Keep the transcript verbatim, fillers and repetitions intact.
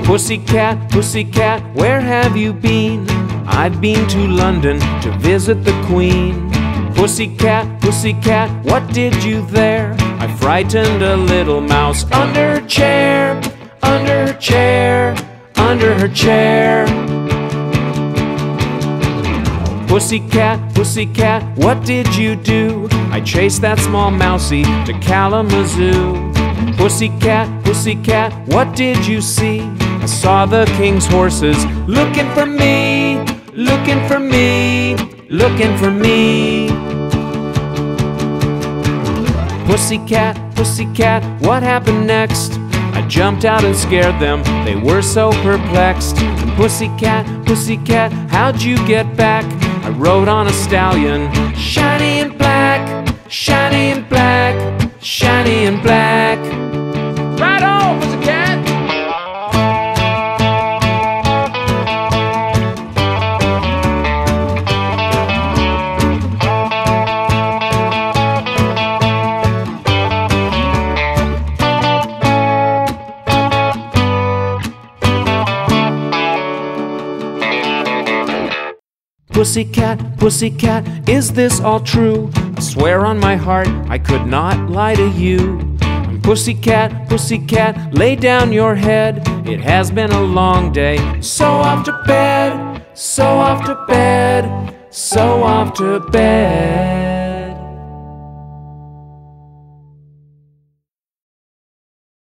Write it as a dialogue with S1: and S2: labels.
S1: Pussycat, pussycat, where have you been? I've been to London to visit the Queen. Pussycat, pussycat, what did you there? I frightened a little mouse under her chair, under her chair, under her chair. Pussycat, pussycat, what did you do? I chased that small mousie to Kalamazoo. Pussycat, pussycat, what did you see? I saw the king's horses looking for me, looking for me, looking for me. Pussycat, pussycat, what happened next? I jumped out and scared them, they were so perplexed. Pussycat, pussycat, how'd you get back? I rode on a stallion, shiny and black, shiny and black, shiny and black. Right on, pussycat! Pussycat, pussycat, is this all true? I swear on my heart I could not lie to you. Pussycat, pussycat, lay down your head. It has been a long day, so off to bed, so off to bed, so off to bed.